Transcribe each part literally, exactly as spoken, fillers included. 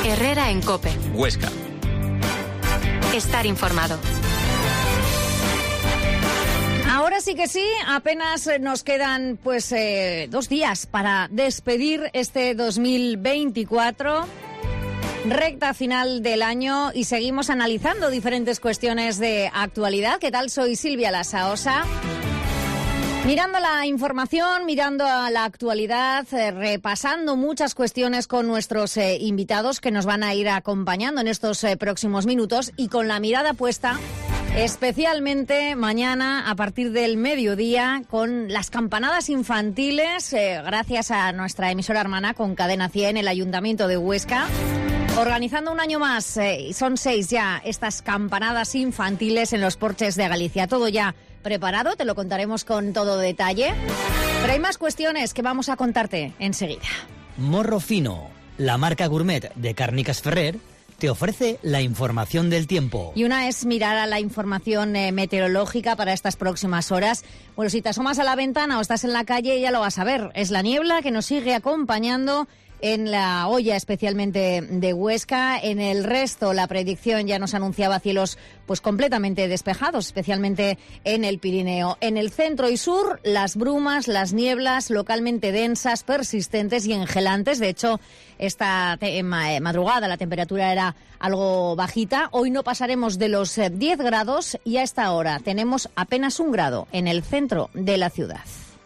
Herrera en COPE. Huesca. Estar informado. Ahora sí que sí, apenas nos quedan pues eh, dos días para despedir este dos mil veinticuatro, recta final del año, y seguimos analizando diferentes cuestiones de actualidad. ¿Qué tal? Soy Silvia Lasaosa. Mirando la información, mirando a la actualidad, eh, repasando muchas cuestiones con nuestros eh, invitados que nos van a ir acompañando en estos eh, próximos minutos, y con la mirada puesta especialmente mañana a partir del mediodía con las campanadas infantiles, eh, gracias a nuestra emisora hermana con Cadena cien, el Ayuntamiento de Huesca, organizando un año más, eh, son seis ya, estas campanadas infantiles en los porches de Galicia. Todo ya preparado, te lo contaremos con todo detalle, pero hay más cuestiones que vamos a contarte enseguida. Morro Fino, la marca gourmet de Càrniques Ferrer, te ofrece la información del tiempo. Y una es mirar a la información eh, meteorológica para estas próximas horas. Bueno, si te asomas a la ventana o estás en la calle, ya lo vas a ver. Es la niebla que nos sigue acompañando en la Hoya, especialmente de Huesca. En el resto, la predicción ya nos anunciaba cielos pues completamente despejados, especialmente en el Pirineo. En el centro y sur, las brumas, las nieblas localmente densas, persistentes y engelantes. De hecho, esta te- ma- madrugada la temperatura era algo bajita. Hoy no pasaremos de los eh, diez grados, y a esta hora tenemos apenas un grado en el centro de la ciudad.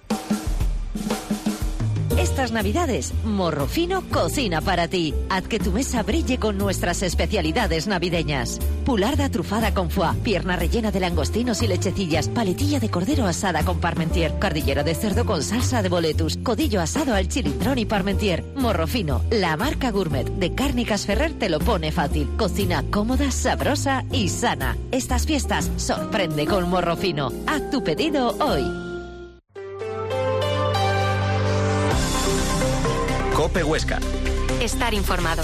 Estas Navidades, Morro Fino cocina para ti. Haz que tu mesa brille con nuestras especialidades navideñas. Pularda trufada con foie, pierna rellena de langostinos y lechecillas, paletilla de cordero asada con parmentier, cordillera de cerdo con salsa de boletus, codillo asado al chilindrón y parmentier. Morro Fino, la marca gourmet de Càrniques Ferrer, te lo pone fácil. Cocina cómoda, sabrosa y sana. Estas fiestas sorprende con Morro Fino. Haz tu pedido hoy. COPE Huesca. Estar informado.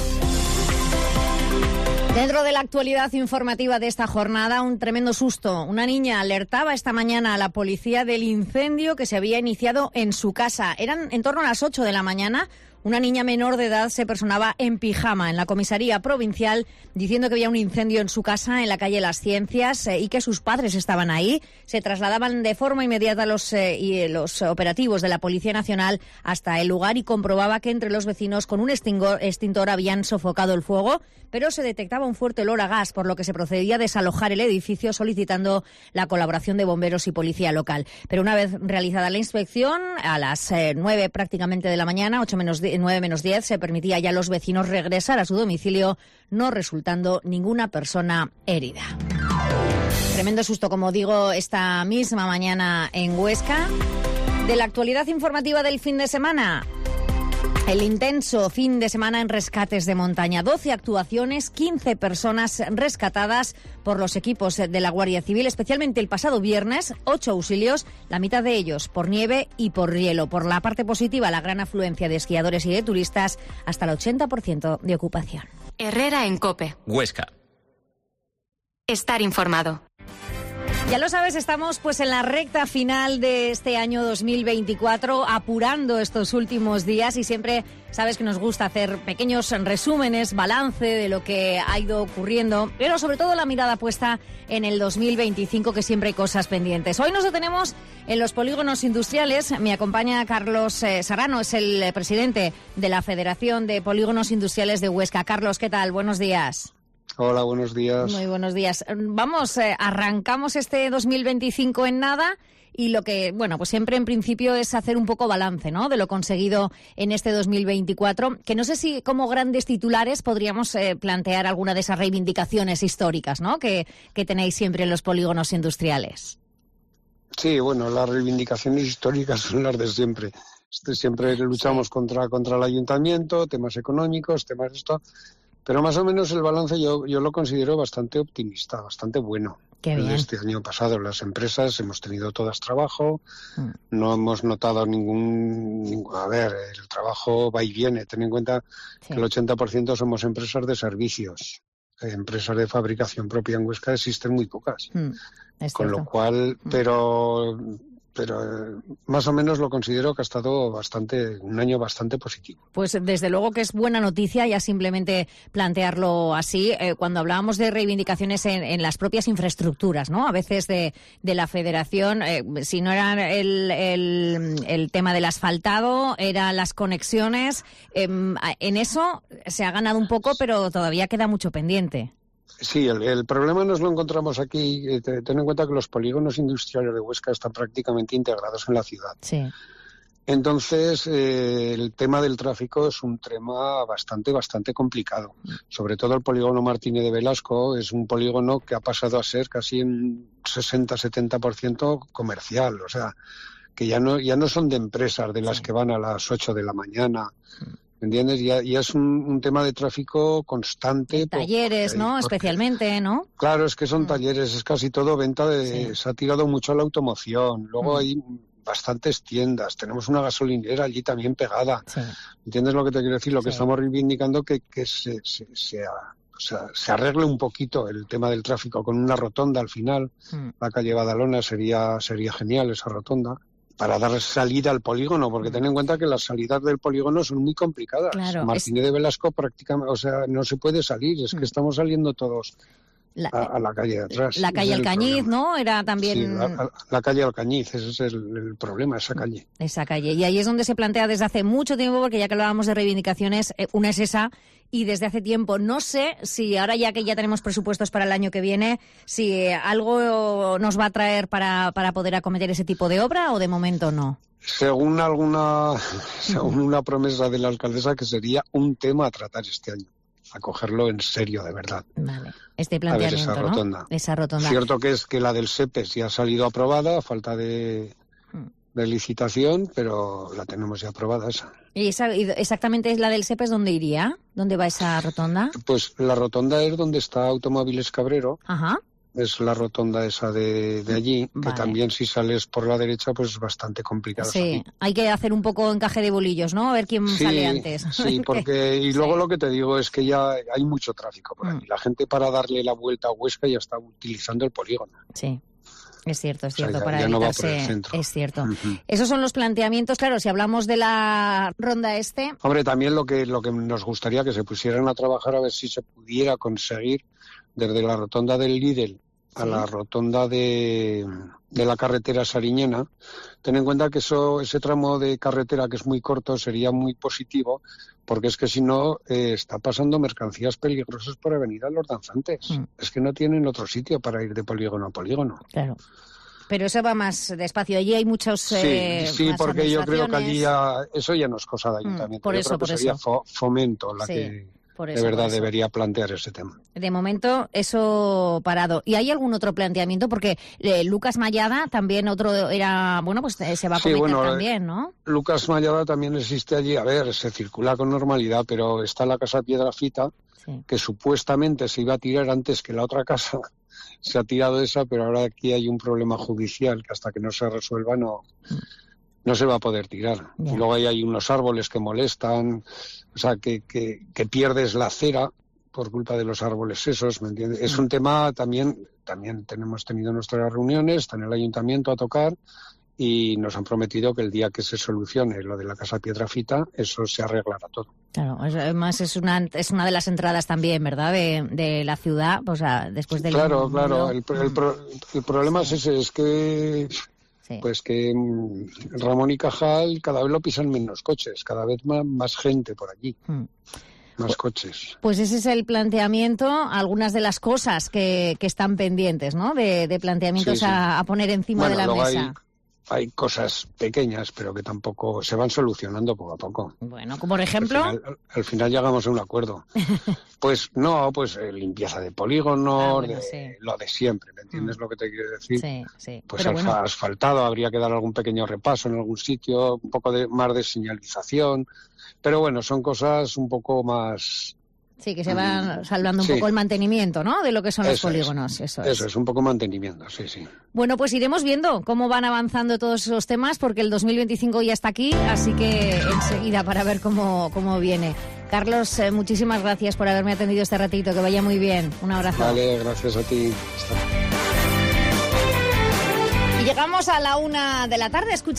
Dentro de la actualidad informativa de esta jornada, un tremendo susto. Una niña alertaba esta mañana a la policía del incendio que se había iniciado en su casa. Eran en torno a las ocho de la mañana. Una niña menor de edad se personaba en pijama en la comisaría provincial diciendo que había un incendio en su casa en la calle Las Ciencias eh, y que sus padres estaban ahí. Se trasladaban de forma inmediata los, eh, y los operativos de la Policía Nacional hasta el lugar, y comprobaba que entre los vecinos con un extintor, extintor habían sofocado el fuego, pero se detectaba un fuerte olor a gas, por lo que se procedía a desalojar el edificio solicitando la colaboración de bomberos y policía local. Pero una vez realizada la inspección, a las eh, nueve prácticamente de la mañana, ocho menos nueve menos diez, se permitía ya a los vecinos regresar a su domicilio, no resultando ninguna persona herida. Tremendo susto, como digo, esta misma mañana en Huesca. De la actualidad informativa del fin de semana, el intenso fin de semana en rescates de montaña. doce actuaciones, quince personas rescatadas por los equipos de la Guardia Civil, especialmente el pasado viernes, ocho auxilios, la mitad de ellos por nieve y por hielo. Por la parte positiva, la gran afluencia de esquiadores y de turistas, hasta el ochenta por ciento de ocupación. Herrera en COPE. Huesca. Estar informado. Ya lo sabes, estamos pues en la recta final de este año dos mil veinticuatro, apurando estos últimos días, y siempre sabes que nos gusta hacer pequeños resúmenes, balance de lo que ha ido ocurriendo, pero sobre todo la mirada puesta en el dos mil veinticinco, que siempre hay cosas pendientes. Hoy nos detenemos en los polígonos industriales. Me acompaña Carlos eh, Serrano, es el eh, presidente de la Federación de Polígonos Industriales de Huesca. Carlos, ¿qué tal? Buenos días. Hola, buenos días. Muy buenos días. Vamos, eh, arrancamos este dos mil veinticinco en nada, y lo que, bueno, pues siempre en principio es hacer un poco balance, ¿no?, de lo conseguido en este dos mil veinticuatro, que no sé si como grandes titulares podríamos eh, plantear alguna de esas reivindicaciones históricas, ¿no?, que, que tenéis siempre en los polígonos industriales. Sí, bueno, las reivindicaciones históricas son las de siempre. Este, siempre luchamos contra, contra el ayuntamiento, temas económicos, temas de esto. Pero más o menos el balance yo, yo lo considero bastante optimista, bastante bueno. Qué bien. Este año pasado las empresas hemos tenido todas trabajo, mm. no hemos notado ningún, ningún... A ver, el trabajo va y viene. Ten en cuenta sí. que el ochenta por ciento somos empresas de servicios. Empresas de fabricación propia en Huesca existen muy pocas. Mm, Con lo cual, mm. pero pero eh, más o menos lo considero que ha estado bastante un año bastante positivo. Pues desde luego que es buena noticia ya simplemente plantearlo así. Eh, cuando hablábamos de reivindicaciones en, en las propias infraestructuras, ¿no? A veces de, de la Federación, eh, si no era el, el, el tema del asfaltado, eran las conexiones. Eh, en eso se ha ganado un poco, pero todavía queda mucho pendiente. Sí, el, el problema nos lo encontramos aquí. Eh, ten en cuenta que los polígonos industriales de Huesca están prácticamente integrados en la ciudad. Sí. Entonces, eh, el tema del tráfico es un tema bastante, bastante complicado. Sobre todo el polígono Martínez de Velasco es un polígono que ha pasado a ser casi un sesenta a setenta por ciento comercial. O sea, que ya no, ya no son de empresas de las sí. que van a las ocho de la mañana. ¿Entiendes? Ya, ya es un, un tema de tráfico constante. En talleres, porque, ¿no? porque, Especialmente, ¿no? Claro, es que son mm. talleres, es casi todo venta de... Sí. Se ha tirado mucho a la automoción. Luego mm. hay bastantes tiendas. Tenemos una gasolinera allí también pegada. Sí. ¿Entiendes lo que te quiero decir? Lo que sí. estamos reivindicando que, que se, se, se, o sea, se arregle un poquito el tema del tráfico con una rotonda al final. Mm. La calle Badalona sería, sería genial, esa rotonda, para dar salida al polígono, porque ten en cuenta que las salidas del polígono son muy complicadas. Claro, Martínez es... de Velasco prácticamente, o sea, no se puede salir, es que estamos saliendo todos la, a, a la calle de atrás. La calle Alcañiz, ¿no? Era también... Sí, la, la calle Alcañiz, ese es el, el problema, esa calle. Esa calle, y ahí es donde se plantea desde hace mucho tiempo, porque ya que hablábamos de reivindicaciones, eh, una es esa, y desde hace tiempo. No sé si ahora ya que ya tenemos presupuestos para el año que viene, si algo nos va a traer para, para poder acometer ese tipo de obra o de momento no. Según alguna, según una promesa de la alcaldesa, que sería un tema a tratar este año, a cogerlo en serio, de verdad. Vale, este planteamiento, a ver, esa rotonda. ¿no? Esa rotonda. Cierto que es que la del SEPES ya ha salido aprobada, a falta de... de licitación, pero la tenemos ya aprobada esa. ¿Y esa, exactamente es la del SEPES dónde iría? ¿Dónde va esa rotonda? Pues la rotonda es donde está Automóviles Cabrero. Ajá. Es la rotonda esa de, de allí, vale. que también si sales por la derecha pues es bastante complicado. Sí, salir. Hay que hacer un poco encaje de bolillos, ¿no? A ver quién sí, sale antes. Sí, porque y luego sí. lo que te digo es que ya hay mucho tráfico por aquí. Mm. La gente para darle la vuelta a Huesca ya está utilizando el polígono. Sí. Es cierto, es cierto, o sea, ya, ya para evitarse, no es cierto. Uh-huh. Esos son los planteamientos, claro, si hablamos de la ronda este... Hombre, también lo que lo que nos gustaría que se pusieran a trabajar a ver si se pudiera conseguir desde la rotonda del Lidl a ¿sí? la rotonda de, de la carretera Sariñena. Ten en cuenta que eso ese tramo de carretera que es muy corto sería muy positivo, porque es que si no eh, está pasando mercancías peligrosas por Avenida Los Danzantes. Mm. Es que no tienen otro sitio para ir de polígono a polígono. Claro. Pero eso va más despacio. Allí hay muchos eh, Sí, sí porque yo creo que allí ya, eso ya no es cosa de ayuntamiento. Mm, por yo eso, creo que por sería eso. Fo, fomento la sí. que... Por eso, de verdad por eso. debería plantear ese tema. De momento, eso parado. ¿Y hay algún otro planteamiento? Porque eh, Lucas Mallada también otro era, bueno, pues eh, se va a cometer sí, bueno, también, ¿no? Lucas Mallada también existe allí. A ver, se circula con normalidad, pero está la casa Piedrafita, sí. que supuestamente se iba a tirar antes que la otra casa. Se ha tirado esa, pero ahora aquí hay un problema judicial que hasta que no se resuelva no... Mm. no se va a poder tirar. Yeah. Y luego ahí hay unos árboles que molestan, o sea, que, que, que pierdes la acera por culpa de los árboles esos, ¿me entiendes? Mm. Es un tema también, también tenemos tenido nuestras reuniones, está en el ayuntamiento a tocar y nos han prometido que el día que se solucione lo de la casa Piedrafita, eso se arreglará todo. Claro, además es una es una de las entradas también, ¿verdad?, de, de la ciudad, o sea, después del... Claro, mundo. claro, el, el, pro, el problema sí. es ese, es que... Sí. Pues que mm, Ramón y Cajal cada vez lo pisan menos coches, cada vez más, más gente por allí, mm. más pues, coches. Pues ese es el planteamiento, algunas de las cosas que, que están pendientes, ¿no? De, de planteamientos sí, sí. A, a poner encima bueno, de la luego mesa. Hay, hay cosas pequeñas, pero que tampoco se van solucionando poco a poco. Bueno, como por ejemplo... Al final, al final llegamos a un acuerdo. Pues no, pues eh, limpieza de polígonos, ah, bueno, de, sí. lo de siempre, ¿me entiendes mm. lo que te quiero decir? Sí, sí. Pues alfa, bueno. asfaltado, habría que dar algún pequeño repaso en algún sitio, un poco de más de señalización, pero bueno, son cosas un poco más... Sí, que se va salvando un sí. poco el mantenimiento, ¿no?, de lo que son eso los polígonos. Es. Eso, eso es. es, un poco mantenimiento, sí, sí. Bueno, pues iremos viendo cómo van avanzando todos esos temas, porque el dos mil veinticinco ya está aquí, así que enseguida para ver cómo, cómo viene. Carlos, eh, muchísimas gracias por haberme atendido este ratito, que vaya muy bien. Un abrazo. Vale, gracias a ti. Hasta llegamos a la una de la tarde. Escucha